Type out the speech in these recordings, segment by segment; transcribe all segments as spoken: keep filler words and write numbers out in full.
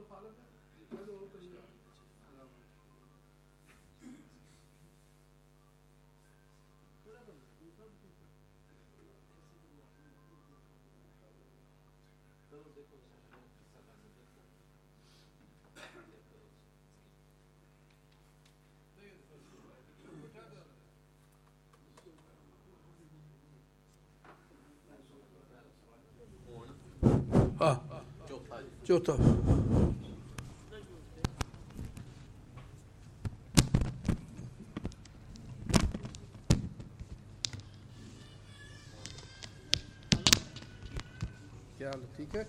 हाँ चौथा क्या हाल ठीक है।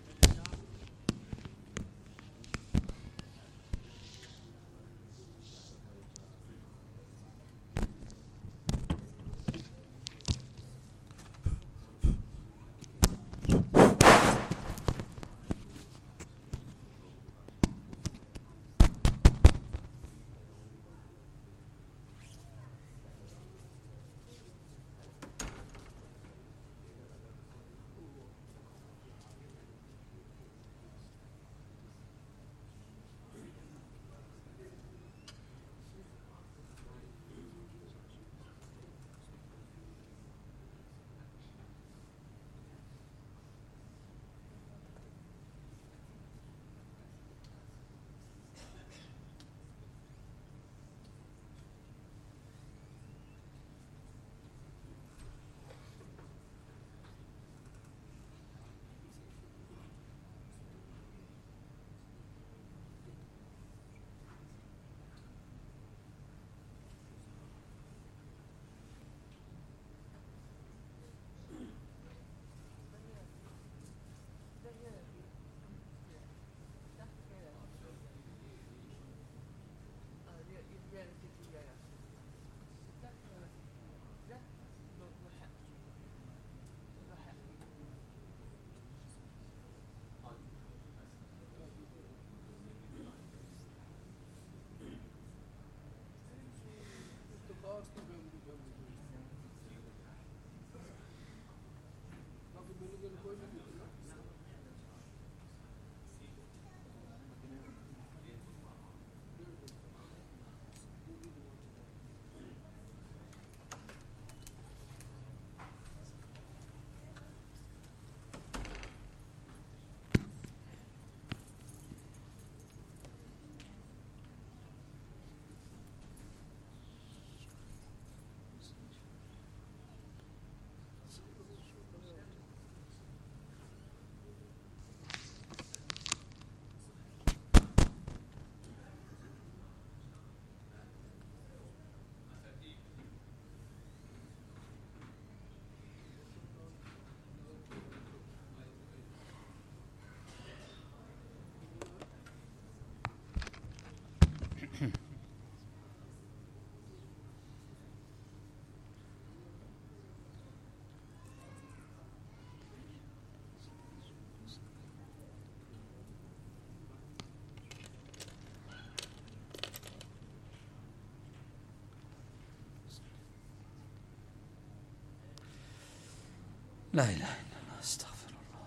لا إله إلا الله استغفر الله.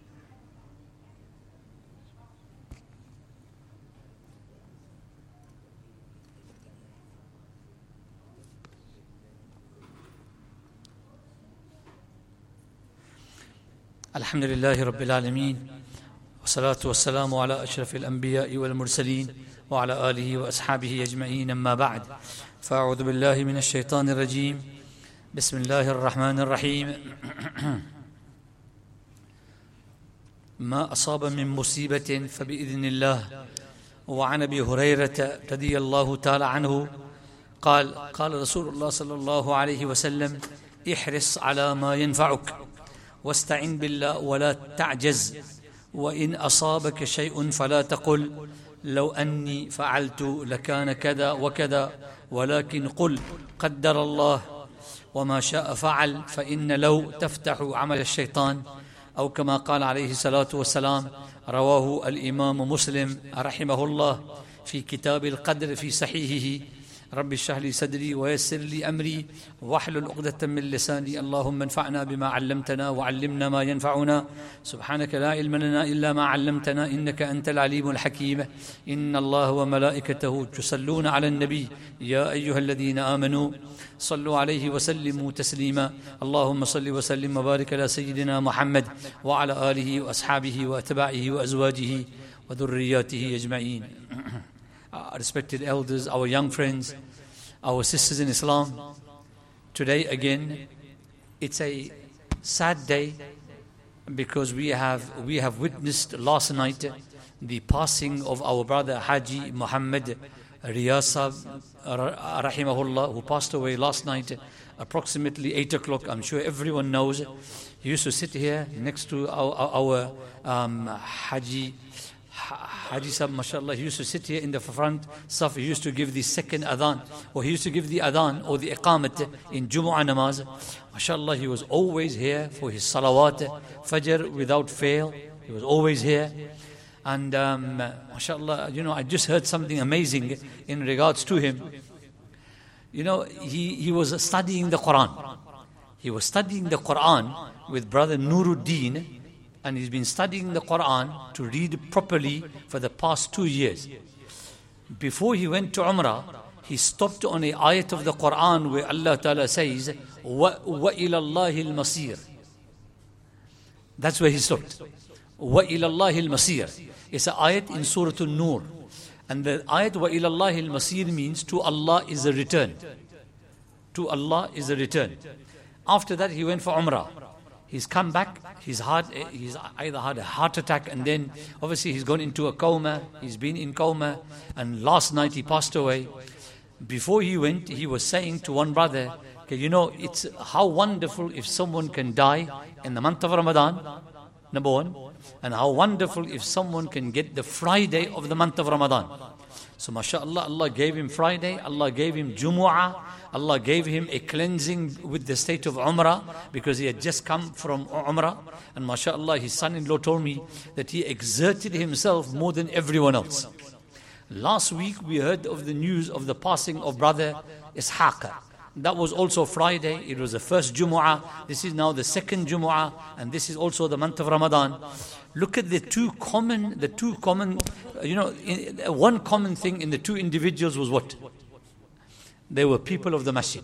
الحمد لله رب العالمين، والصلاة والسلام على أشرف الأنبياء والمرسلين وعلى آله وأصحابه أجمعين، أما بعد، فأعوذ بالله من الشيطان الرجيم. بسم الله الرحمن الرحيم. ما أصاب من مصيبة فبإذن الله. وعن أبي هريرة رضي الله تعالى عنه قال قال رسول الله صلى الله عليه وسلم: احرص على ما ينفعك واستعن بالله ولا تعجز، وإن أصابك شيء فلا تقل لو أني فعلت لكان كذا وكذا، ولكن قل قدر الله وما شاء فعل، فإن لو تفتح عمل الشيطان، أو كما قال عليه الصلاة والسلام. رواه الإمام مسلم رحمه الله في كتاب القدر في صحيحه رب اشرح لي صدري ويسر لي أمري واحلل عقدة من لساني اللهم انفعنا بما علمتنا وعلمنا ما ينفعنا سبحانك لا علم لنا إلا ما علمتنا إنك أنت العليم الحكيم إن الله وملائكته يصلون على النبي يا أيها الذين آمنوا صلوا عليه وسلموا تسليما اللهم صل وسلم وبارك على سيدنا محمد وعلى آله وأصحابه وأتباعه وأزواجه وذرياته أجمعين. Our respected elders, our young friends, our sisters in Islam, today again it's a sad day because we have we have witnessed last night the passing of our brother Haji Muhammad Riyasa rahimahullah, who passed away last night approximately eight o'clock. I'm sure everyone knows. He used to sit here next to our, our um, Haji Haji Sahib, mashallah. He used to sit here in the front saf. He used to give the second adhan, or he used to give the adhan or the iqamat in Jumu'ah namaz. Mashallah, he was always here for his salawat, fajr without fail. He was always here. And um, mashallah, you know, I just heard something amazing in regards to him. You know, he, he was studying the Quran. He was studying the Quran with brother Nuruddin, and he's been studying the Quran to read properly for the past two years. Before he went to Umrah, he stopped on a ayat of the Quran where Allah Ta'ala says, وَإِلَى اللَّهِ الْمَصِيرِ. That's where he stopped. وَإِلَى اللَّهِ الْمَصِيرِ. It's an ayat in Surah An-Nur. And the ayat وَإِلَى اللَّهِ الْمَصِيرِ means to Allah is a return. To Allah is a return. After that he went for Umrah. He's come back, he's, had, he's either had a heart attack and then obviously he's gone into a coma, he's been in coma, and last night he passed away. Before he went, he was saying to one brother, okay, you know, it's how wonderful if someone can die in the month of Ramadan, number one, and how wonderful if someone can get the Friday of the month of Ramadan. So mashallah, Allah gave him Friday, Allah gave him Jumu'ah, Allah gave him a cleansing with the state of Umrah because he had just come from Umrah. And mashallah, his son-in-law told me that he exerted himself more than everyone else. Last week we heard of the news of the passing of brother Ishaq. That was also Friday. It was the first Jumu'ah. This is now the second Jumu'ah, and this is also the month of Ramadan. Look at the two common, the two common, you know, in, one common thing in the two individuals was what? They were people of the masjid.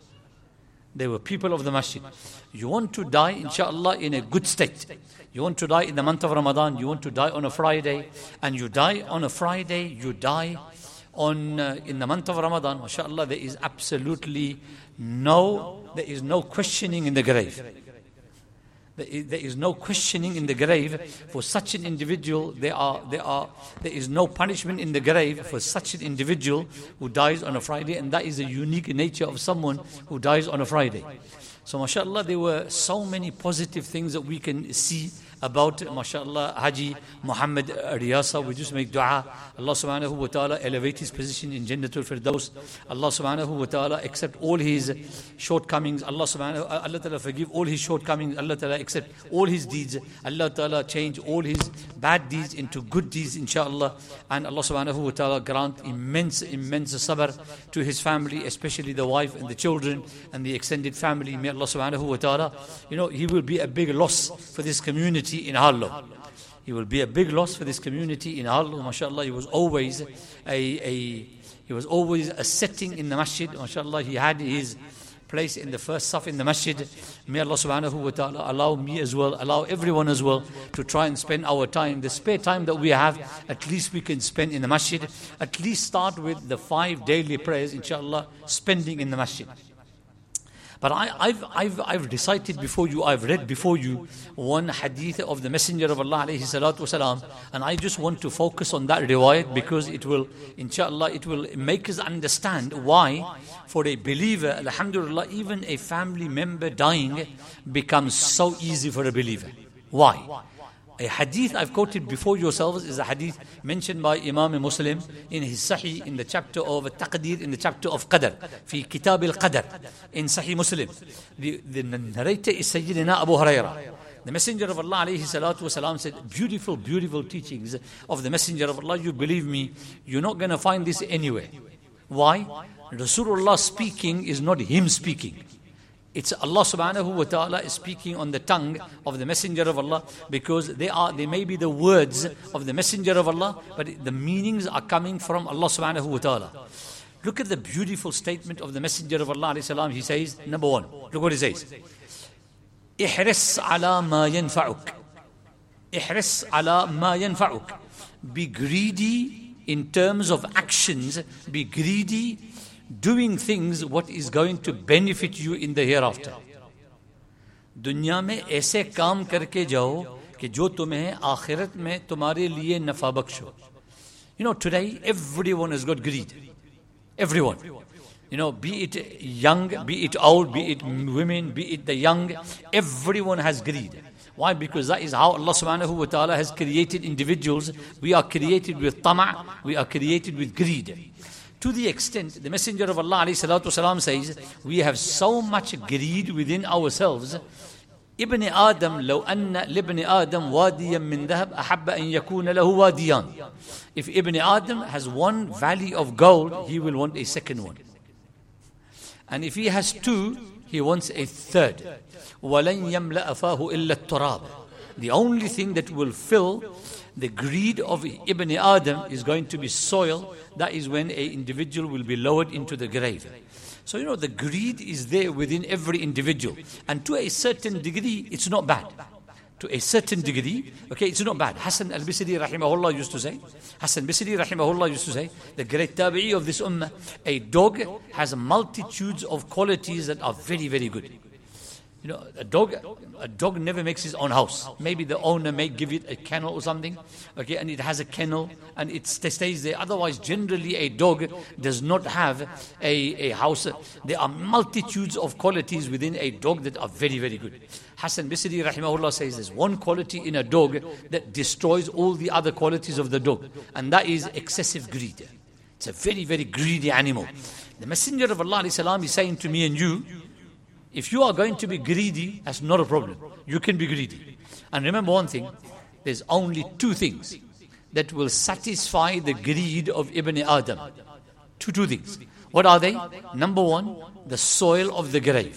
They were people of the masjid. You want to die, inshaAllah, in a good state. You want to die in the month of Ramadan. You want to die on a Friday. And you die on a Friday, you die on uh, in the month of Ramadan. MashaAllah, there is absolutely no, there is no questioning in the grave. There is, there is no questioning in the grave for such an individual. There are, there are, there is no punishment in the grave for such an individual who dies on a Friday, and that is the unique nature of someone who dies on a Friday. So, mashallah, there were so many positive things that we can see about, mashallah, Haji Muhammad Riyasa. We just make dua. Allah subhanahu wa ta'ala elevate his position in Jannatul Firdaus. Allah subhanahu wa ta'ala accept all his shortcomings. Allah subhanahu Allah ta'ala forgive all his shortcomings. Allah ta'ala accept all his deeds. Allah ta'ala change all his bad deeds into good deeds, inshallah. And Allah subhanahu wa ta'ala grant immense, immense sabr to his family, especially the wife and the children and the extended family. May Allah subhanahu wa ta'ala, you know, he will be a big loss for this community in Harlow. He will be a big loss for this community in Harlow. MashaAllah, he was always a, a he was always a setting in the masjid. MashaAllah, he had his place in the first saf in the masjid. May Allah subhanahu wa ta'ala allow me as well, allow everyone as well to try and spend our time, the spare time that we have, at least we can spend in the masjid. At least start with the five daily prayers, inshallah, spending in the masjid. But I, I've, I've, I've recited before you, I've read before you one hadith of the Messenger of Allah alayhi salatu wasalam, and I just want to focus on that riwayat because it will, inshallah, it will make us understand why for a believer, alhamdulillah, even a family member dying becomes so easy for a believer. Why? A hadith I've quoted before yourselves is a hadith mentioned by Imam Muslim in his Sahih in the chapter of Taqdeer, in the chapter of Qadr, fi Kitab al-Qadr, in Sahih Muslim. The, the narrator is Sayyidina Abu Hurairah. The Messenger of Allah alayhi salatu wasalam said, beautiful, beautiful teachings of the Messenger of Allah. You believe me, you're not going to find this anywhere. Why? Rasulullah speaking is not him speaking. It's Allah subhanahu wa ta'ala is speaking on the tongue of the Messenger of Allah, because they are they may be the words of the Messenger of Allah, but the meanings are coming from Allah subhanahu wa ta'ala. Look at the beautiful statement of the Messenger of Allah alayhi salam. He says, number one, look what he says. Ihris ala ma yanfa'uk. Ihris ala ma yanfa'uk. Be greedy in terms of actions. Be greedy doing things what is going to benefit you in the hereafter. दुनिया में ऐसे काम करके जाओ कि जो तुम्हें आखिरत में तुम्हारे लिए नफा बख्श हो. You know, today everyone has got greed. Everyone. You know, be it young, be it old, be it women, be it the young, everyone has greed. Why? Because that is how Allah subhanahu wa ta'ala has created individuals. We are created with tama', we are created with greed. To the extent, the Messenger of Allah alayhi salatu wasalam says, we have so much greed within ourselves. Ibn Adam, لو أن لابن آدم واديا من ذهب أحب أن يكون له واديان. If Ibn Adam has one valley of gold, he will want a second one. And if he has two, he wants a third. وَلَنْ يَمْلَأَ فَاهُ إِلَّا التُّرَابِ. The only thing that will fill the greed of Ibn Adam is going to be soil. That is when an individual will be lowered into the grave. So, you know, the greed is there within every individual. And to a certain degree, it's not bad. To a certain degree, okay, it's not bad. Hassan al-Bisri rahimahullah used to say, Hassan Bisri rahimahullah used to say, the great tabi'i of this ummah, a dog has multitudes of qualities that are very, very good. You know, a dog, a dog never makes his own house. Maybe the owner may give it a kennel or something, okay, and it has a kennel and it stays there. Otherwise, generally, a dog does not have a, a house. There are multitudes of qualities within a dog that are very, very good. Hassan Bisri rahimahullah says there's one quality in a dog that destroys all the other qualities of the dog, and that is excessive greed. It's a very, very greedy animal. The Messenger of Allah alayhi salam is saying to me and you, if you are going to be greedy, that's not a problem. You can be greedy. And remember one thing, there's only two things that will satisfy the greed of Ibn Adam. Two, two things. What are they? Number one, the soil of the grave.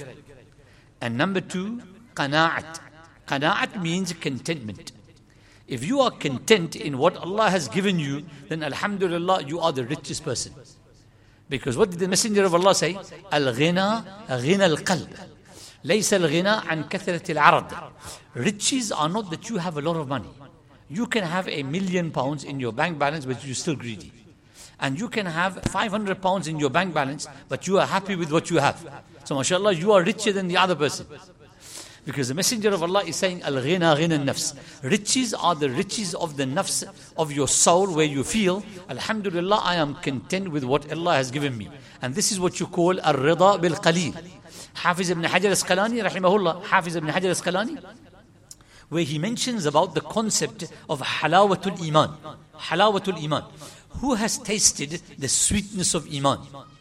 And number two, qana'at. Qana'at means contentment. If you are content in what Allah has given you, then alhamdulillah, you are the richest person. Because what did the Messenger of Allah say? Al-ghina, ghina al-qalb. Laysa al-ghina an kathrat al-arad. Riches are not that you have a lot of money. You can have a million pounds in your bank balance, but you're still greedy. And you can have five hundred pounds in your bank balance, but you are happy with what you have. So mashallah, you are richer than the other person. Because the Messenger of Allah is saying, Al-ghina ghina al-nafs. Riches are the riches of the nafs, of your soul, where you feel, alhamdulillah, I am content with what Allah has given me. And this is what you call al-rida bil-qaleel. Hafiz ibn Hajar al-Asqalani, rahimahullah, Hafiz ibn Hajar al-Asqalani, where he mentions about the concept of halawatul iman. Halawatul iman. Who has tasted the sweetness of iman?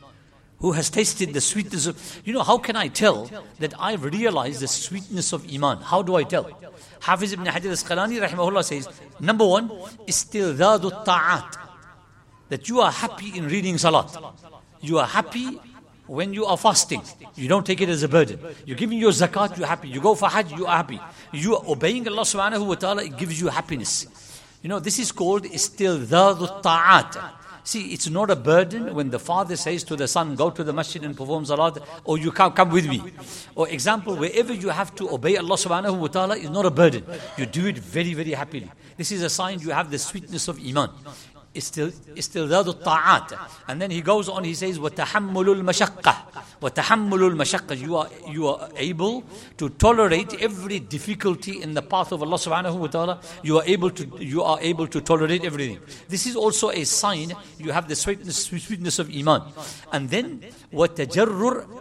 Who has tasted the sweetness of... You know, how can I tell that I've realized the sweetness of iman? How do I tell? Hafiz ibn Hajar al-Asqalani rahimahullah says, number one, istilzadu ta'at. That you are happy in reading salat. You are happy when you are fasting. You don't take it as a burden. You're giving your zakat, you're happy. You go for hajj, you are happy. You are obeying Allah subhanahu wa ta'ala, it gives you happiness. You know, this is called istilzadu ta'at. See, it's not a burden when the father says to the son, go to the masjid and perform salat, or you come, come with me. Or example, wherever you have to obey Allah subhanahu wa ta'ala is not a burden. You do it very, very happily. This is a sign you have the sweetness of iman. Istilzadu ta'at. And then he goes on, he says, وَتَحَمُّلُ الْمَشَقَّةِ وَتَحَمُّلُ الْمَشَقَّةِ. You are, you are able to tolerate every difficulty in the path of Allah subhanahu wa ta'ala. You are able to, you are able to tolerate everything. This is also a sign you have the sweetness, sweetness of iman. And then, وَتَجَرُّعُ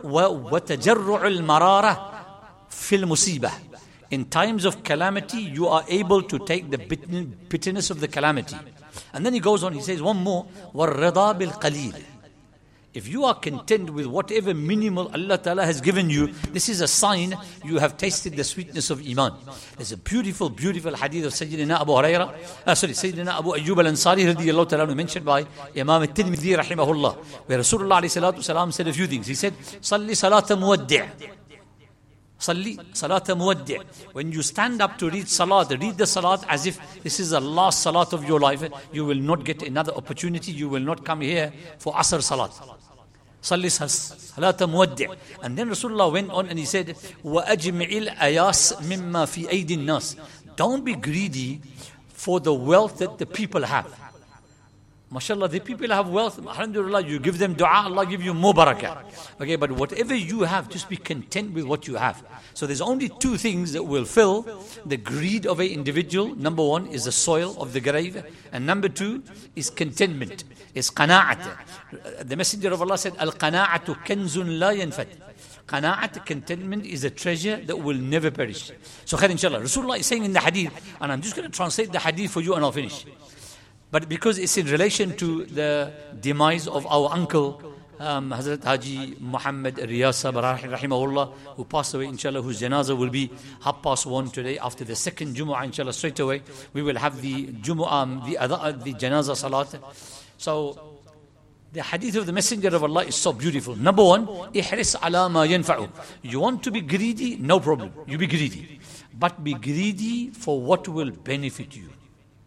الْمَرَارَةِ فِي الْمُصِيبَةِ. In times of calamity, you are able to take the bitterness of the calamity. And then he goes on, he says one more, وَالرِّضَى بِالْقَلِيلِ. If you are content with whatever minimal Allah Ta'ala has given you, this is a sign you have tasted the sweetness of Iman. There's a beautiful, beautiful hadith of Sayyidina Abu Huraira, uh, sorry, Sayyidina Abu Ayyub al-Ansari radiyallahu ta'ala, mentioned by Imam al-Tirmidhi rahimahullah, where Rasulullah alayhi salatu salam said a few things. He said, Salli salata muwaddi'. Salli salata muwaddi'. When you stand up to read salat, read the salat as if this is the last salat of your life. You will not get another opportunity. You will not come here for Asr salat. Salli salata muwaddi'. And then Rasulullah went on and he said, وَأَجْمِعِ الْأَيَاسِ مِمَّا فِي أَيْدِ النَّاسِ. Don't be greedy for the wealth that the people have. MashaAllah, the people have wealth. Alhamdulillah, you give them dua, Allah give you more barakah. Okay, but whatever you have, just be content with what you have. So there's only two things that will fill the greed of an individual. Number one is the soil of the grave. And number two is contentment. Is qana'at. The Messenger of Allah said, Al-qana'atu kanzun la yanfad. Qana'at, contentment, is a treasure that will never perish. So khair inshallah. Rasulullah is saying in the hadith, and I'm just going to translate the hadith for you and I'll finish. But because it's in relation to the demise of our uncle, um, Hazrat Haji Muhammad Riyasa rahimahullah, who passed away, inshallah, whose janazah will be half past one today. After the second Jumu'ah, inshallah, straight away, we will have the Jumu'ah, um, the, uh, the janazah salat. So, the hadith of the Messenger of Allah is so beautiful. Number one, ihris ala ma yanfa'u. You want to be greedy? No problem. You be greedy. But be greedy for what will benefit you.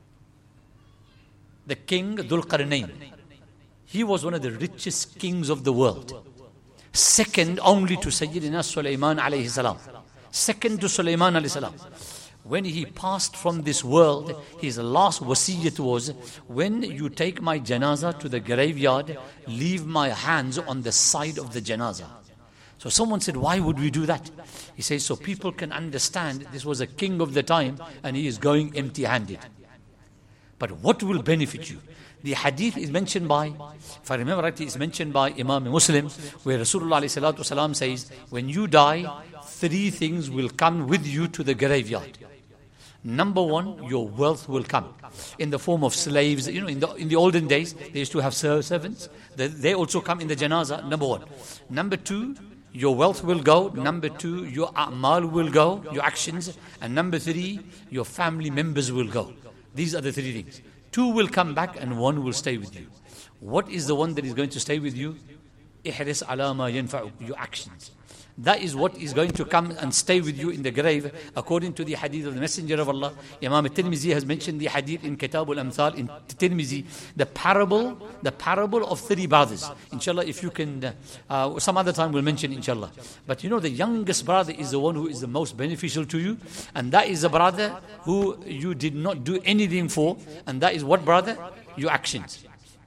The king, Dhul Qarnayn, he was one of the richest kings of the world. Second only to Sayyidina Sulaiman alayhi salam. Second to Sulaiman alayhi salam. When he passed from this world, his last wasiyat was, when you take my janazah to the graveyard, leave my hands on the side of the janazah. So someone said, why would we do that? He says, so people can understand this was a king of the time and he is going empty-handed. But what will benefit you? The hadith is mentioned by, if I remember rightly, it's mentioned by Imam Muslim, where Rasulullah alayhi salatu salam says, when you die, three things will come with you to the graveyard. Number one, your wealth will come in the form of slaves. You know, in the in the olden days, they used to have servants. They, they also come in the janazah, number one. Number two, your wealth will go. Number two, your a'mal will go, your actions. And number three, your family members will go. These are the three things. Two will come back and one will stay with you. What is the one that is going to stay with you? Ihris ala ma yanfa'u, your actions. That is what is going to come and stay with you in the grave, according to the hadith of the Messenger of Allah. Imam al-Tirmidhi has mentioned the hadith in Kitab al-Amthal, in Tirmidhi, the parable, the parable of three brothers. Inshallah, if you can, uh, some other time we'll mention, inshallah. But you know, the youngest brother is the one who is the most beneficial to you, and that is the brother who you did not do anything for, and that is what brother? Your actions.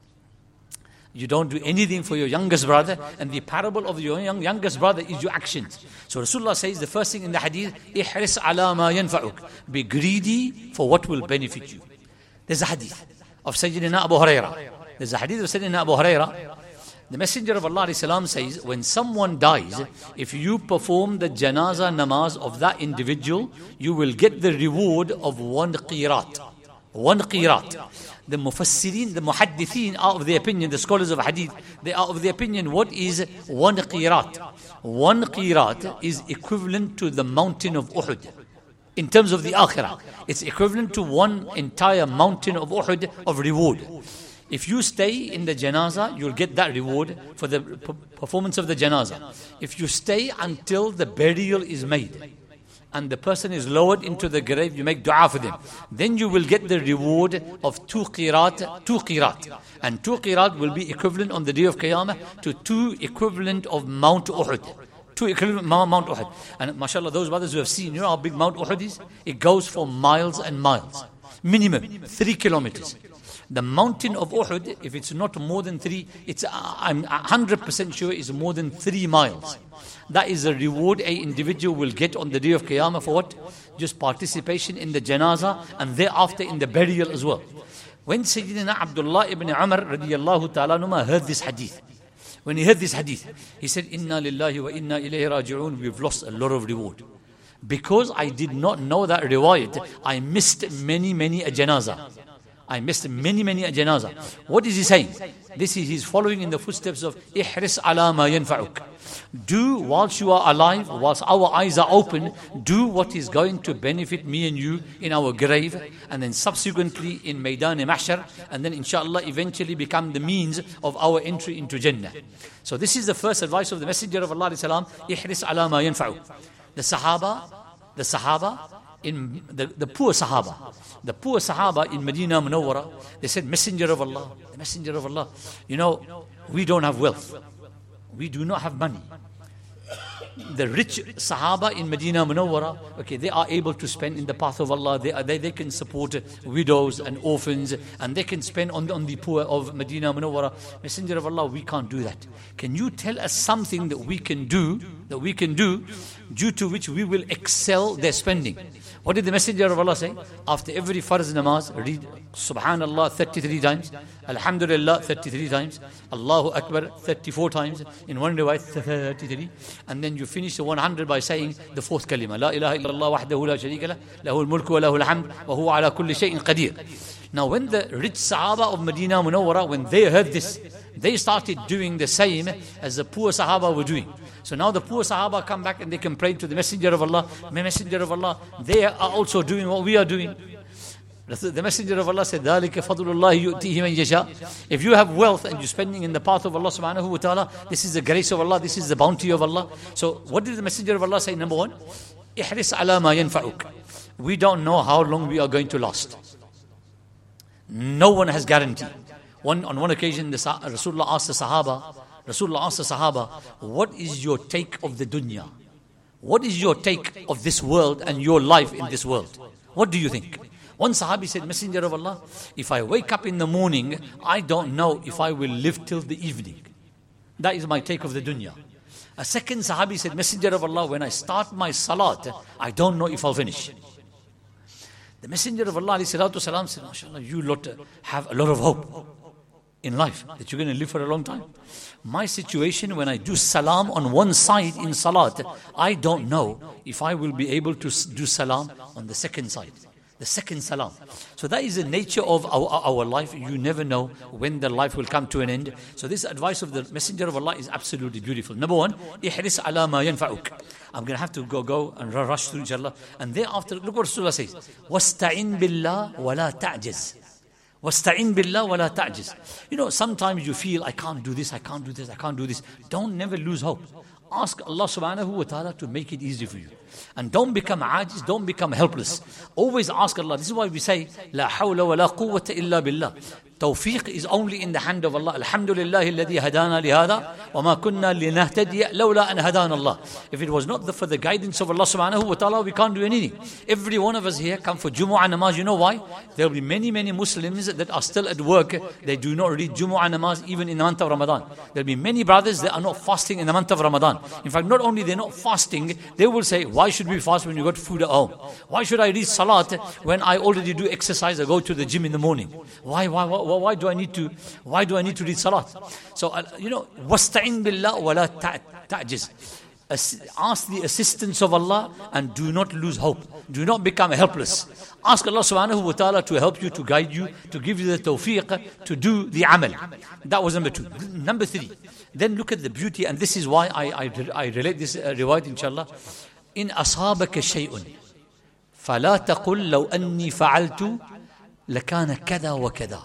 You don't do anything for your youngest brother, and the parable of your young, youngest brother is your actions. So Rasulullah says the first thing in the hadith, ihris ala ma yanfa'uk. Be greedy for what will benefit you. There's a hadith of Sayyidina Abu Huraira. There's a hadith of Sayyidina Abu Huraira. The Messenger of Allah salam says, when someone dies, if you perform the janazah namaz of that individual, you will get the reward of one qirat. One qirat. The mufassirin, the muhaddithin are of the opinion, the scholars of hadith, they are of the opinion, what is one qirat? One qirat is equivalent to the mountain of Uhud. In terms of the akhirah, it's equivalent to one entire mountain of Uhud of reward. If you stay in the janazah, you'll get that reward for the performance of the janazah. If you stay until the burial is made, and the person is lowered into the grave, you make dua for them, then you will get the reward of two qirat, two qirat. And two qirat will be equivalent on the day of Qiyamah to two equivalent of Mount Uhud. Two equivalent Mount Uhud. And mashallah, those brothers who have seen, you know how big Mount Uhud is? It goes for miles and miles. Minimum, three kilometers. The mountain of Uhud, if it's not more than three, it's, I'm one hundred percent sure it's more than three miles. That is a reward a individual will get on the day of Qiyamah for what? Just participation in the janazah and thereafter in the burial as well. When Sayyidina Abdullah ibn Umar radiyallahu ta'ala anhuma heard this hadith, when he heard this hadith, he said, Inna lillahi wa inna ilayhi raji'un, we've lost a lot of reward. Because I did not know that riwayat, I missed many, many a janazah. I missed many, many a janazah. What is he saying? This is, he's following in the footsteps of ihris ala ma yanfa'uk. Do whilst you are alive, whilst our eyes are open, do what is going to benefit me and you in our grave, and then subsequently in Maidan-e-Mahshar, and then inshallah eventually become the means of our entry into Jannah. So this is the first advice of the Messenger of Allah ihris ala ma yanfa'uk. The Sahaba, the Sahaba, in the, the poor Sahaba, the poor Sahaba in Medina Munawwara, they said, Messenger of Allah, the Messenger of Allah, you know, we don't have wealth. We do not have money. The rich Sahaba in Medina Munawwara, okay, they are able to spend in the path of Allah. They, are, they, they can support widows and orphans, and they can spend on, on the poor of Medina Munawwara. Messenger of Allah, we can't do that. Can you tell us something that we can do, that we can do, due to which we will excel their spending? What did the Messenger of Allah say? After every farz namaz, read Subhanallah thirty-three times, Alhamdulillah thirty-three times, Allahu Akbar thirty-four times, in one riwayat thirty-three, and then you finish the one hundred by saying the fourth kalima, La ilaha illallah wahdahu la sharika lah, lahul mulku wa lahul hamd, wa huwa ala kulli shay'in qadir. Now when the rich Sahaba of Medina Munawwara, when they heard this, they started doing the same as the poor Sahaba were doing. So now the poor Sahaba come back and they complain to the Messenger of Allah, Messenger of Allah, they are also doing what we are doing. The Messenger of Allah said, ذَلِكَ فَضْلُ اللَّهِ يُؤْتِيهِ مَنْ يَشَاءُ. If you have wealth and you're spending in the path of Allah subhanahu wa ta'ala, this is the grace of Allah, this is the bounty of Allah. So what did the Messenger of Allah say? Number one, احرص على ما ينفعك. We don't know how long we are going to last. No one has guarantee. One, on one occasion, the Rasulullah asked the Sahaba, Rasulullah asked the Sahaba, what is your take of the dunya? What is your take of this world and your life in this world? What do you think? One Sahabi said, Messenger of Allah, if I wake up in the morning, I don't know if I will live till the evening. That is my take of the dunya. A second Sahabi said, Messenger of Allah, when I start my salat, I don't know if I'll finish. The Messenger of Allah ﷺ said, MashaAllah, you lot have a lot of hope in life, that you're going to live for a long time. My situation, when I do salam on one side in salat, I don't know if I will be able to do salam on the second side. The second salam. So that is the nature of our, our life. You never know when the life will come to an end. So this advice of the Messenger of Allah is absolutely beautiful. Number one, ihris ala ma yanfa'uk. I'm going to have to go go and rush through inshallah. And thereafter, look what Rasulullah says. Wasta'in billah wa la ta'jiz. Wasta'in billah wa la ta'jiz. You know, sometimes you feel, I can't do this, I can't do this, I can't do this. Don't never lose hope. Ask Allah subhanahu wa ta'ala to make it easy for you. And don't become ajiz, don't become helpless. Always ask Allah. This is why we say, La hawla wa la quwwata illa billah. Tawfiq is only in the hand of Allah. Alhamdulillah alladhi hadana lihada wa ma kunna linahtadiya lawla an hadana Allah. If it was not the, for the guidance of Allah subhanahu wa ta'ala, we can't do anything. Every one of us here come for Jumu'ah namaz. You know why? There will be many, many Muslims that are still at work. They do not read Jumu'ah namaz even in the month of Ramadan. There will be many brothers that are not fasting in the month of Ramadan. In fact, not only they're not fasting, they will say, why should we fast when you got food at home? Why should I read salat when I already do exercise? I go to the gym in the morning. Why, why, why? Why do I need to? Why do I need to read salat? So uh, you know, wasta'in billah wa la ta'jiz. Ask the assistance of Allah and do not lose hope. Do not become helpless. Ask Allah subhanahu wa ta'ala to help you, to guide you, to give you the tawfiq to do the amal. That was number two. Number three. Then look at the beauty, and this is why I I, I relate this uh, riwayat inshallah. In asabaka shay'un fala taqul law anni fa'altu lakana kada wa kada.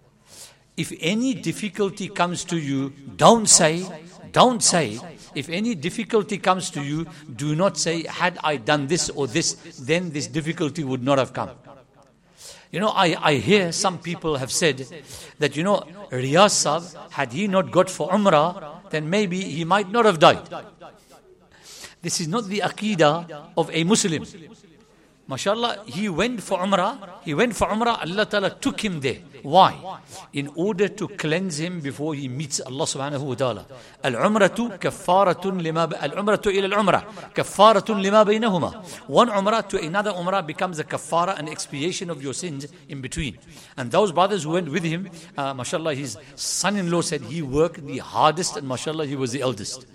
If any difficulty comes to you, don't say, don't say, if any difficulty comes to you, do not say, had I done this or this, then this difficulty would not have come. You know, I, I hear some people have said that, you know, Riyaz Sahib, had he not got for Umrah, then maybe he might not have died. This is not the Aqidah of a Muslim. MashaAllah, he went for Umrah, he went for Umrah, Allah Ta'ala took him there. Why? In order to cleanse him before he meets Allah Subhanahu wa Ta'ala. Al-Umratu kaffaratun lima, al-Umratu ila al-Umrah, kaffaratun lima baynahuma. One Umrah to another Umrah becomes a kaffara, an expiation of your sins in between. And those brothers who went with him, uh, MashaAllah, his son-in-law said he worked the hardest, and MashaAllah, he was the eldest.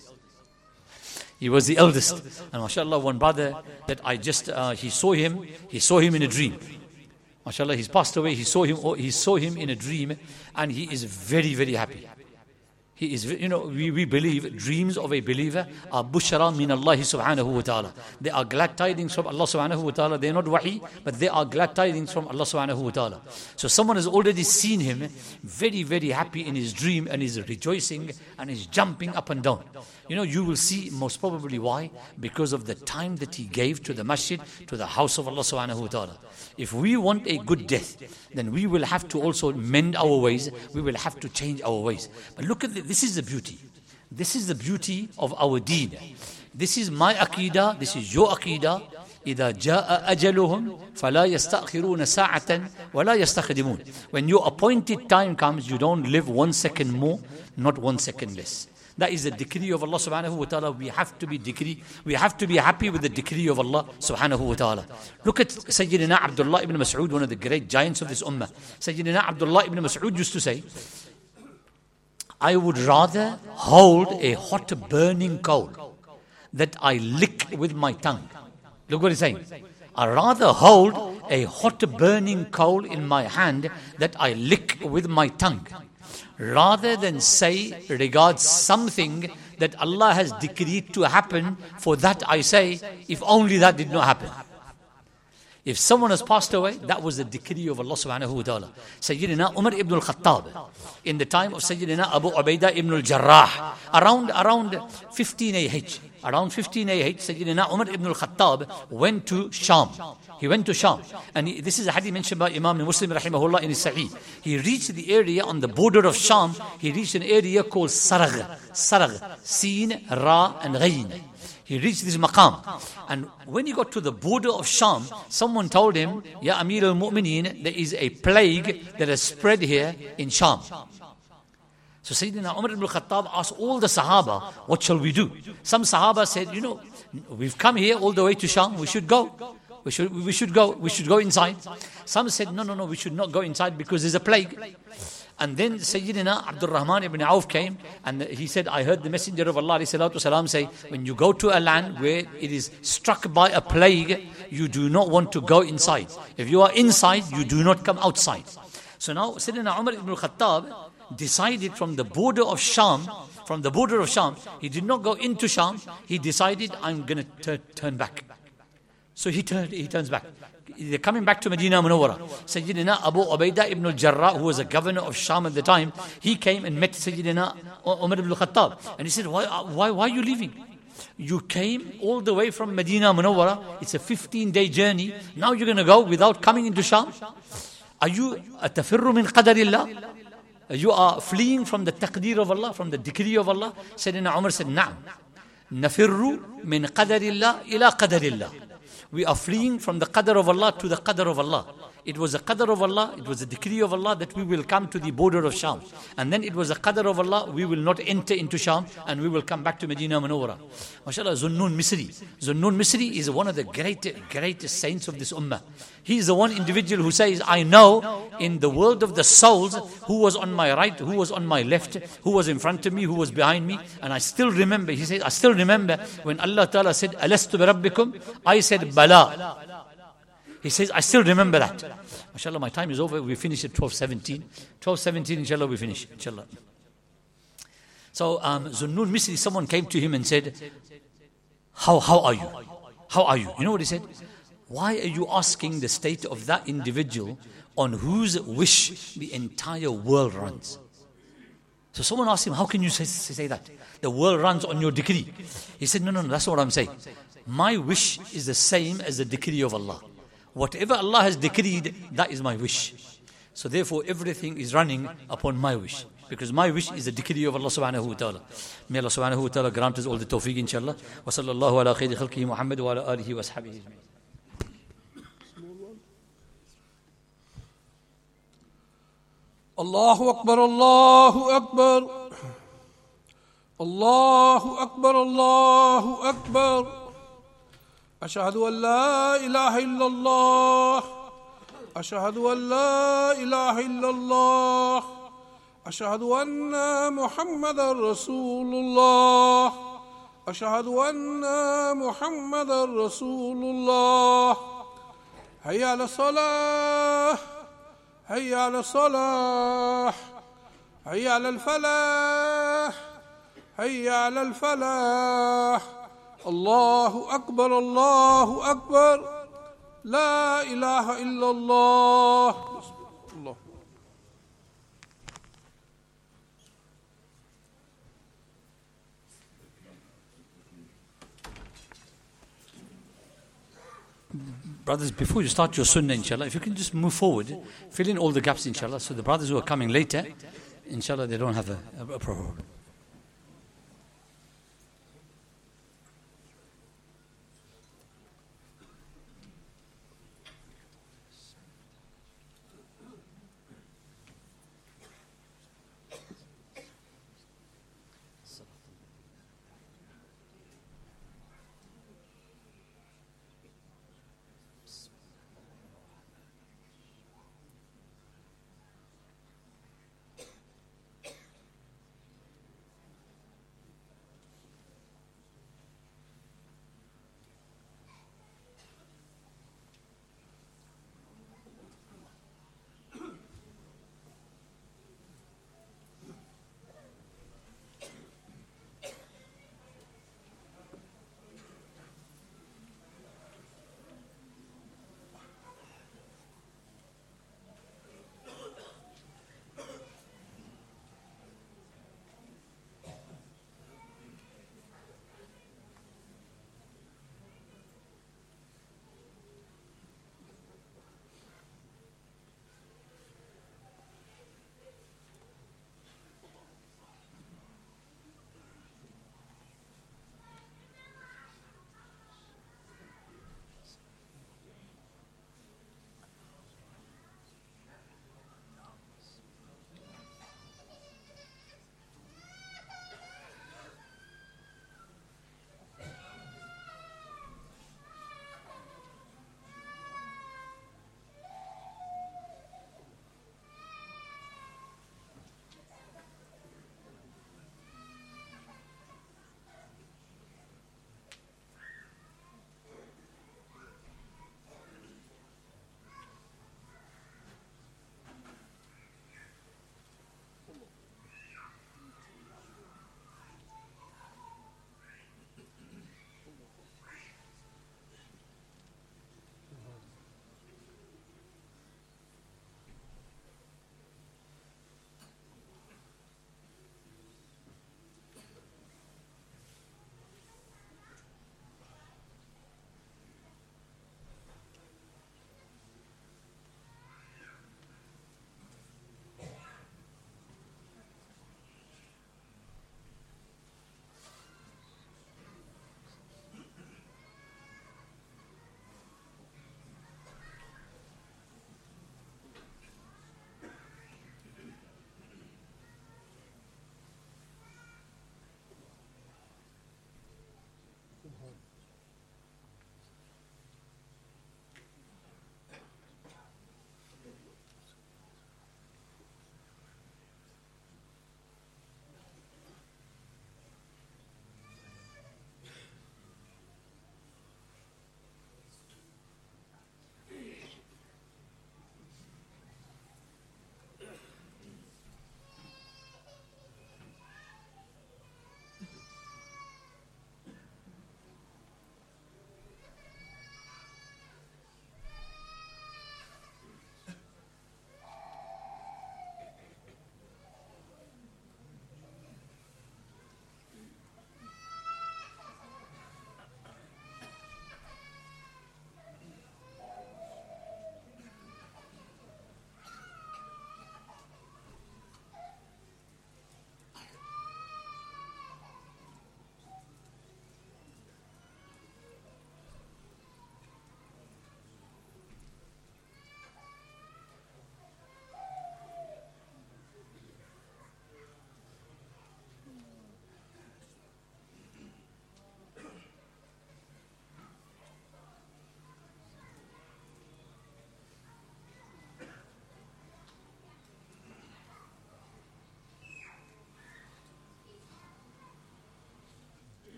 He was the eldest. And MashaAllah, one brother that I just, uh, he saw him, he saw him in a dream. MashaAllah, he's passed away. He saw him, he saw him in a dream, and he is very, very happy. He is, you know, we, we believe dreams of a believer are bushra min Allah subhanahu wa ta'ala. They are glad tidings from Allah subhanahu wa ta'ala. They are not wahi, but they are glad tidings from Allah subhanahu wa ta'ala. So someone has already seen him very, very happy in his dream, and is rejoicing and is jumping up and down. You know, you will see most probably why. Because of the time that he gave to the masjid, to the house of Allah subhanahu wa ta'ala. If we want a good death, then we will have to also mend our ways. We will have to change our ways. But look at this. This is the beauty. This is the beauty of our deen. This is my aqidah. This is your aqidah. إذا جاء أجلهم فلا يستأخرون ساعة ولا يستقدمون. When your appointed time comes, you don't live one second more, not one second less. That is the decree of Allah subhanahu wa ta'ala. We have to be decree. We have to be happy with the decree of Allah subhanahu wa ta'ala. Look at Sayyidina Abdullah ibn Mas'ud, one of the great giants of this ummah. Sayyidina Abdullah ibn Mas'ud used to say, I would rather hold a hot burning coal that I lick with my tongue. Look what he's saying. I rather hold a hot burning coal in my hand that I lick with my tongue, rather than say regards something that Allah has decreed to happen. For that I say, if only that did not happen. If someone has passed away, that was the decree of Allah subhanahu wa ta'ala. Sayyidina Umar ibn al-Khattab, in the time of Sayyidina Abu Ubaidah ibn al-Jarrah, around, around fifteen A H, around fifteen A H, Sayyidina Umar ibn al-Khattab went to Sham. He went to Sham. And he, this is a hadith mentioned by Imam Muslim rahimahullah in his Sahih. He reached the area on the border of Sham. He reached an area called Saragh. Saragh. Sin, Ra and Ghayn. He reached this maqam. And when he got to the border of Sham, someone told him, Ya Amir al-Mu'mineen, there is a plague that has spread here in Sham. So Sayyidina Umar ibn al-Khattab asked all the Sahaba, what shall we do? Some Sahaba said, you know, we've come here all the way to Sham, we should go. We should, we should go, we should go inside. Some said, no, no, no, we should not go inside because there's a plague. And then Sayyidina Abdul Rahman ibn Auf came, and he said, I heard the Messenger of Allah ﷺ say, when you go to a land where it is struck by a plague, you do not want to go inside. If you are inside, you do not come outside. So now Sayyidina Umar ibn al-Khattab decided from the border of Sham, from the border of Sham, he did not go into Sham, he decided, I'm going to turn back. So he turned, he turns back. They're coming back to Medina Munawwara. Sayyidina Abu Ubaidah ibn al-Jarrah, who was a governor of Sham at the time, he came and met Sayyidina Umar ibn al-Khattab. And he said, why, why, why are you leaving? You came all the way from Medina Munawwara. It's a fifteen day journey. Now you're going to go without coming into Sham? Are you atafirru min qadarillah? You are fleeing from the taqdeer of Allah, from the decree of Allah? Sayyidina Umar said, na'am. Nafirru min qadarillah ila qadarillah. We are fleeing from the qadr of Allah to the qadr of Allah. It was a qadr of Allah, it was a decree of Allah that we will come to the border of Sham. And then it was a qadr of Allah, we will not enter into Sham and we will come back to Medina Munawwara. MashaAllah, Zunnun Misri. Zunnun Misri is one of the great, greatest saints of this ummah. He is the one individual who says, I know in the world of the souls who was on my right, who was on my left, who was in front of me, who was behind me. And I still remember, he says, I still remember when Allah Ta'ala said, Alastu bi Rabbikum? I said, Bala. He says, I still remember that. MashaAllah, my time is over. We finish at twelve seventeen. twelve seventeen, inshallah, we finish. Inshallah. So, um, Zunnun Misri, someone came to him and said, how, how are you? How are you? You know what he said? Why are you asking the state of that individual on whose wish the entire world runs? So someone asked him, how can you say, say that? The world runs on your decree. He said, no, no, no, that's not what I'm saying. My wish is the same as the decree of Allah. Whatever Allah has decreed, that is my wish. So therefore, everything is running upon my wish. Because my wish is the decree of Allah subhanahu wa ta'ala. May Allah subhanahu wa ta'ala grant us all the tawfiq, inshallah. Wa sallallahu ala khayri khalqihi Muhammad wa ala alihi wa ashabihi. Allahu Akbar, Allahu Akbar. Allahu Akbar, Allahu Akbar. أشهد أن لا إله إلا الله أشهد أن لا إله إلا الله أشهد أن محمدا رسول الله أشهد أن محمدا رسول الله حي على الصلاة حي على الصلاح حي على الفلاح حي على الفلاح. الله أكبر الله أكبر لا إله إلا الله. الله Brothers, before you start your sunnah, inshallah, if you can just move forward, fill in all the gaps, inshallah, so the brothers who are coming later, inshallah, they don't have a, a, a problem.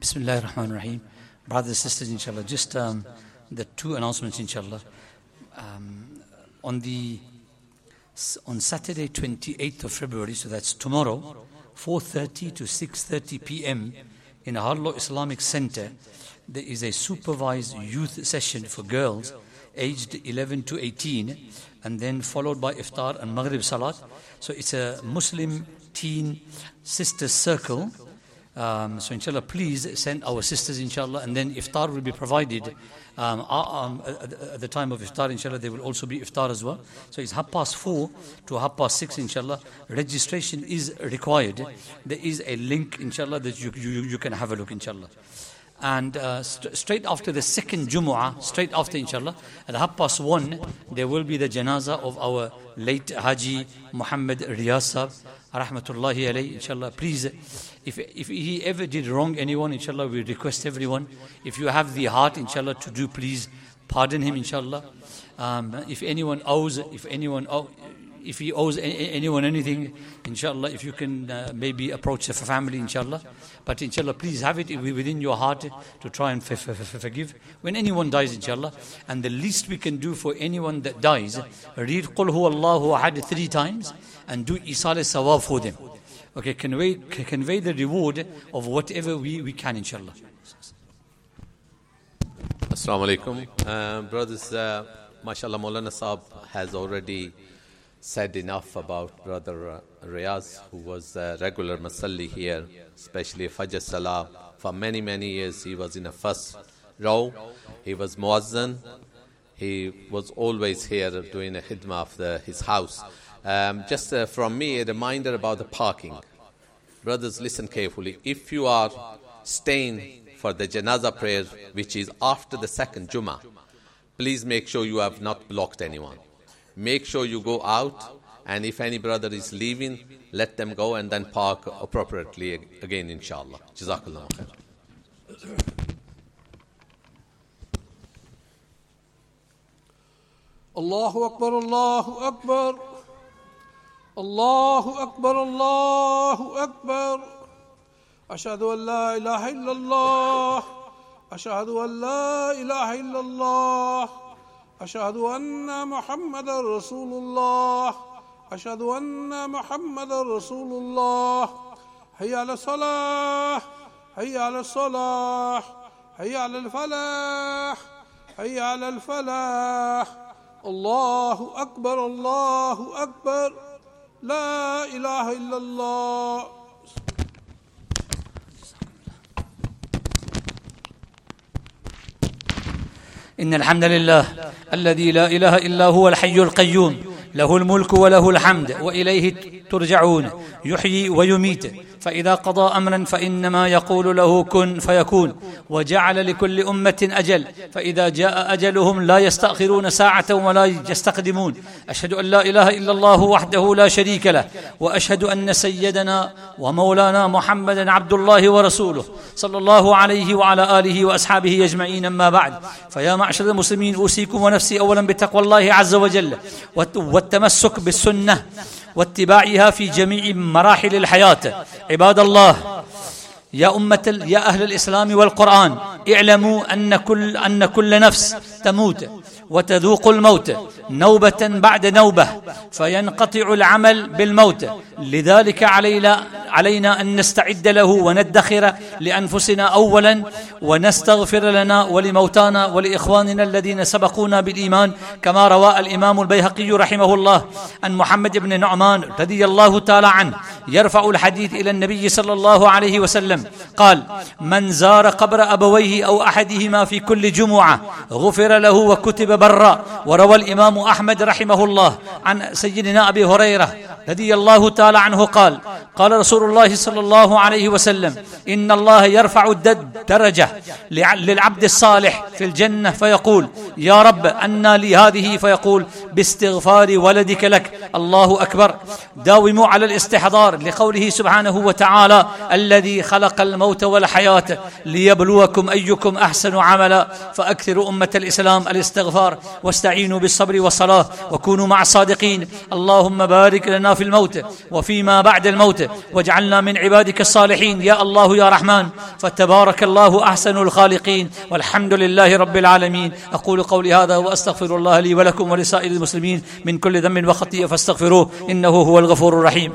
Bismillahir Rahmanir Rahim. Brothers and sisters, inshallah, just um, the two announcements, inshallah. Um, on the on Saturday, twenty-eighth of February, so that's tomorrow, four thirty to six thirty p m in Harlow Islamic Center, there is a supervised youth session for girls aged eleven to eighteen, and then followed by iftar and maghrib salat. So it's a Muslim teen sisters circle. Um, so inshallah, please send our sisters, inshallah, and then iftar will be provided. Um, um, at, at the time of iftar, inshallah, there will also be iftar as well. So it's half past four to half past six, inshallah. Registration is required. There is a link, inshallah, that you, you, you can have a look, inshallah. And uh, st- straight after the second Jumu'ah, straight after, inshallah, at half past one, there will be the janazah of our late Haji Muhammad Riyaz Sahab, rahmatullahi alayhi, inshallah. Please, if if he ever did wrong anyone, inshallah, we request everyone, if you have the heart, inshallah, to do, please pardon him, inshallah. Um, if anyone owes, if anyone owes, if he owes anyone anything, inshallah, if you can uh, maybe approach the family, inshallah. But inshallah, please have it within your heart to try and f- f- f- forgive. When anyone dies, inshallah, and the least we can do for anyone that dies, read Qul Huwa Allahu Ahad three times and do Isal Sawab for them. Okay, convey, convey the reward of whatever we, we can, inshallah. Assalamu alaikum. Uh, brothers, uh, mashallah, Maulana Saab has already said enough about Brother uh, Riyaz, who was a regular Masalli here, especially Fajr Salah. For many, many years, he was in the first row. He was Muazzin. He was always here doing a khidmah of the, his house. Um, just uh, from me, a reminder about the parking. Brothers, listen carefully. If you are staying for the Janazah prayer, which is after the second Jummah, please make sure you have not blocked anyone. Make sure you go out, and if any brother is leaving, let them go and then park appropriately again, inshallah. Jazakallah khair. Allahu Akbar, Allahu Akbar. Allahu Akbar, Allahu Akbar. Ashhadu an la ilaha illallah. Ashhadu an la ilaha illallah. Ashhadu anna Muhammadar Rasulullah. Ashhadu anna Muhammadar Rasulullah. Hayya ala salah. Hayya ala salah. Hayya ala al-falah. Hayya ala al-falah. Allahu Akbar, Allahu Akbar. La ilaha illallah. إن الحمد لله الذي لا إله إلا هو الحي القيوم له الملك وله الحمد وإليه ترجعون يحيي ويميت فإذا قضى أمرا فإنما يقول له كن فيكون وجعل لكل أمة أجل فإذا جاء أجلهم لا يستأخرون ساعة ولا يستقدمون أشهد أن لا إله إلا الله وحده لا شريك له وأشهد أن سيدنا ومولانا محمدا عبد الله ورسوله صلى الله عليه وعلى آله وأصحابه أجمعين. أما بعد، فيا معشر المسلمين، أوصيكم ونفسي أولا بتقوى الله عز وجل والتمسك بالسنة واتباعها في جميع مراحل الحياة. عباد الله، يا أمة يا أهل الإسلام والقرآن، اعلموا أن كل أن كل نفس تموت وتذوق الموت نوبة بعد نوبة، فينقطع العمل بالموت. لذلك علينا علينا أن نستعد له وندخر لأنفسنا أولا، ونستغفر لنا ولموتانا ولإخواننا الذين سبقونا بالإيمان، كما روى الإمام البيهقي رحمه الله عن محمد بن نعمان رضي الله تعالى عنه يرفع الحديث إلى النبي صلى الله عليه وسلم قال: من زار قبر أبويه أو أحدهما في كل جمعة غفر له وكتب برا. وروى الإمام أحمد رحمه الله عن سيدنا أبي هريرة رضي الله تعالى عنه قال: قال رسول الله صلى الله عليه وسلم: إن الله يرفع الدرجة للعبد الصالح في الجنة فيقول: يا رب أنى لي هذه؟ فيقول: باستغفار ولدك لك. الله أكبر. داوموا على الاستحضار لقوله سبحانه وتعالى: الذي خلق الموت والحياة ليبلوكم أيكم أحسن عملا. فأكثروا أمة الإسلام الاستغفار، واستعينوا بالصبر والصلاة، وكونوا مع الصادقين. اللهم بارك لنا في الموت وفيما بعد الموت، الموت واجعلنا من عبادك الصالحين يا الله يا رحمن، فتبارك الله أحسن الخالقين، والحمد لله رب العالمين. أقول قولي هذا وأستغفر الله لي ولكم ولسائر المسلمين من كل ذنب وخطيئة فاستغفروه إنه هو الغفور الرحيم.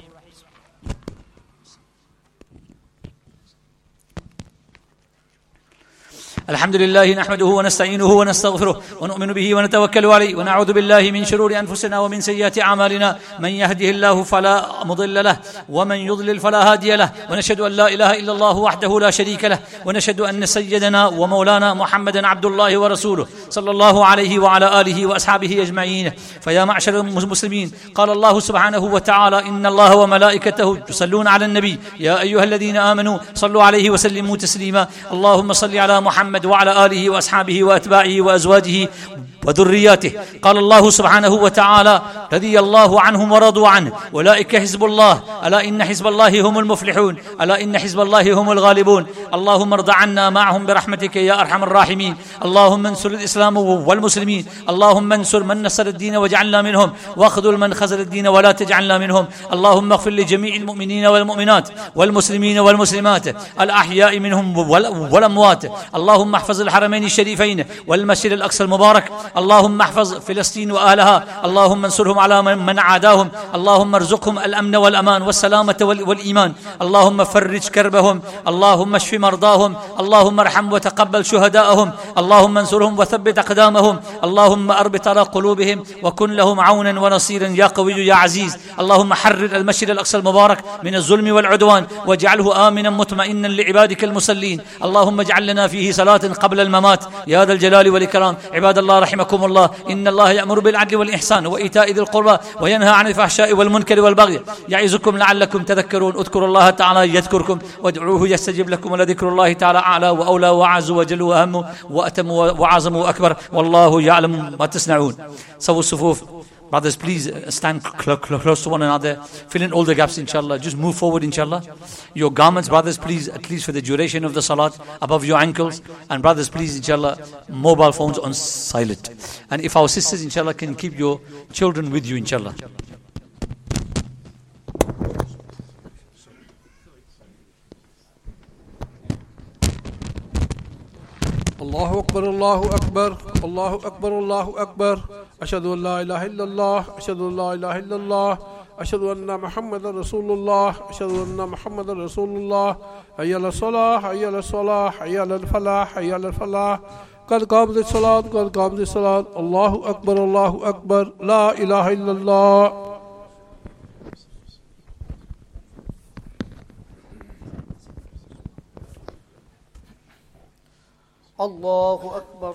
الحمد لله نحمده ونستعينه ونستغفره ونؤمن به ونتوكل عليه ونعوذ بالله من شرور أنفسنا ومن سيئات أعمالنا، من يهده الله فلا مضل له ومن يضلل فلا هادي له، ونشهد أن لا إله إلا الله وحده لا شريك له، ونشهد أن سيدنا ومولانا محمدا عبد الله ورسوله صلى الله عليه وعلى آله وأصحابه أجمعين. فيا معشر المسلمين، قال الله سبحانه وتعالى: إن الله وملائكته يصلون على النبي يا أيها الذين آمنوا صلوا عليه وسلموا تسليما. اللهم صل على محمد وعلى آله وأصحابه وأتباعه وأزواجه وذرياته. قال الله سبحانه وتعالى: رضي الله عنهم ورضوا عنه، أولئك حزب الله، ألا إن حزب الله هم المفلحون، ألا إن حزب الله هم الغالبون. اللهم ارض عنا معهم برحمتك يا أرحم الراحمين. اللهم انصر الإسلام والمسلمين، اللهم انصر من نصر الدين واجعلنا منهم، واخذل من خذل الدين ولا تجعلنا منهم. اللهم اغفر لجميع المؤمنين والمؤمنات والمسلمين والمسلمات الأحياء منهم والأموات. اللهم احفظ الحرمين الشريفين والمسجد الأقصى المبارك. اللهم احفظ فلسطين وأهلها، اللهم انصرهم على من عاداهم، اللهم ارزقهم الأمن والأمان والسلامة والإيمان. اللهم فرج كربهم، اللهم اشف مرضاهم، اللهم ارحم وتقبل شهداءهم، اللهم انصرهم وثبت أقدامهم، اللهم أربط على قلوبهم وكن لهم عونا ونصيرا يا قوي يا عزيز. اللهم حرر المسجد الأقصى المبارك من الظلم والعدوان واجعله آمنا مطمئنا لعبادك المصلين. اللهم اجعل لنا فيه صلاة قبل الممات يا ذا الجلال والإكرام. عباد الله رحمكم الله، إن الله يأمر بالعدل والإحسان وإيتاء ذي القربى وينهى عن الفحشاء والمنكر والبغي يعظكم لعلكم تذكرون. اذكروا الله تعالى يذكركم وادعوه يستجب لكم، ولذكر الله تعالى أعلى وأولى وأعز وجل وأهم وأتم وأعظم وأكبر، والله يعلم ما تصنعون. سووا الصفوف. Brothers, please stand cl cl close to one another. Fill in all the gaps, inshallah. Just move forward, inshallah. Your garments, brothers, please, at least for the duration of the salat, above your ankles. And brothers, please, inshallah, mobile phones on silent. And if our sisters, inshallah, can keep your children with you, inshallah. الله أكبر الله أكبر الله أكبر الله أكبر أشهد أن لا إله إلا الله أشهد أن لا إله إلا الله أشهد أن محمدا رسول الله أشهد أن محمدا رسول الله. حي على الصلاة حي على الصلاة حي على الفلاح حي على الفلاح. قد قامت الصلاة قد قامت الصلاة. الله أكبر الله أكبر لا إله إلا الله. الله أكبر.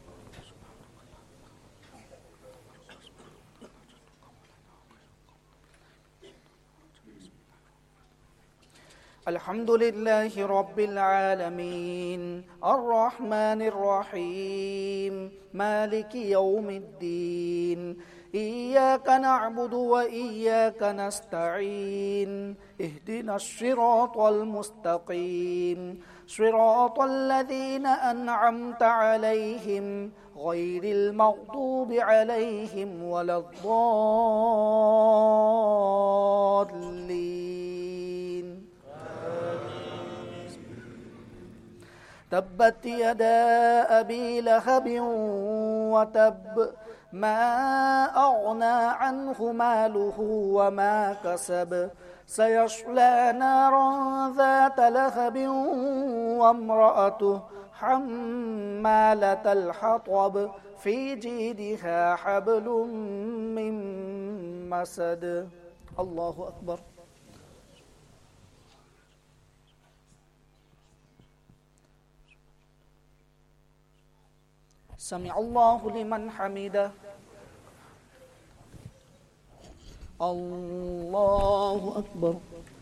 الحمد لله رب العالمين الرحمن الرحيم مالك يوم الدين إياك نعبد وإياك نستعين اهدنا الصراط المستقيم صراط الذين أنعمت عليهم غير المغضوب عليهم ولا الضالين. تبت يدا أبي لهب وتب ما أغنى عنه ماله وما كسب سيصلى نارا ذات لهب وامرأته حمالة الحطب في جيدها حبل من مسد. الله أكبر. سمع الله لمن حمده. الله أكبر.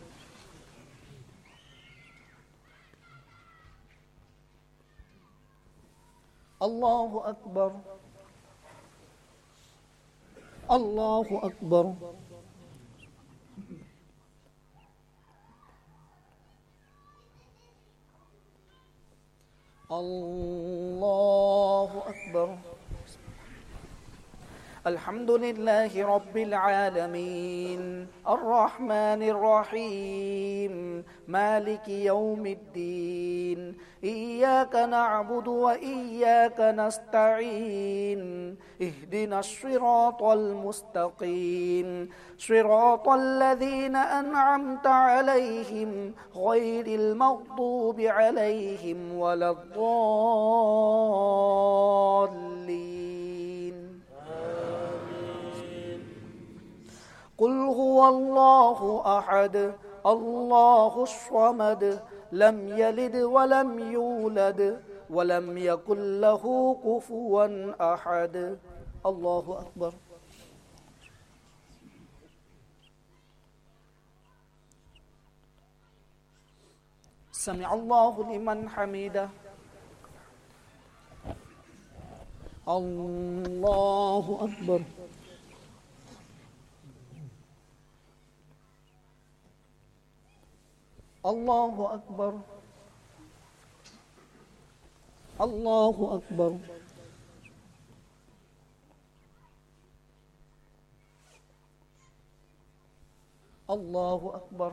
الله أكبر. الله أكبر. الله أكبر. الحمد لله رب العالمين الرحمن الرحيم مالك يوم الدين إياك نعبد وإياك نستعين اهدنا الصراط المستقيم صراط الذين أنعمت عليهم غير المغضوب عليهم ولا الضالين. قل هو الله أحد الله الصمد لم يلد ولم يولد ولم يكن له كفوا أحد. الله أكبر. سمع الله لمن حمده. الله أكبر. الله أكبر. الله أكبر. الله أكبر.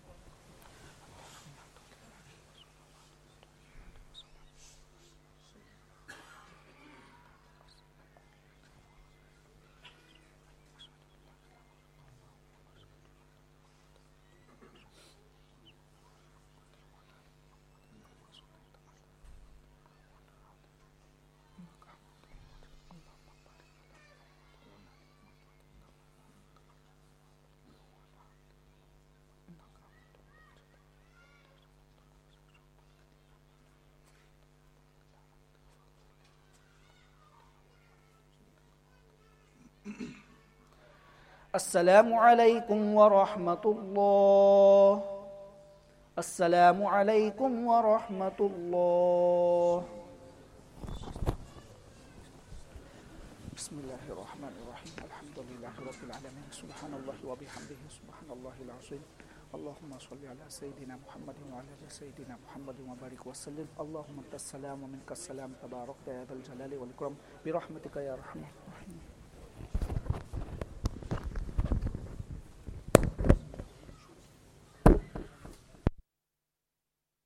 السلام عليكم ورحمة الله. السلام عليكم ورحمة الله. بسم الله الرحمن الرحيم الحمد لله رب العالمين سبحان الله وبحمده سبحان الله العظيم اللهم صل على سيدنا محمد وعلى آل سيدنا محمد وبارك وسلم اللهم أنت السلام ومنك السلام تبارك يا ذا الجلال والإكرام برحمتك يا رحمن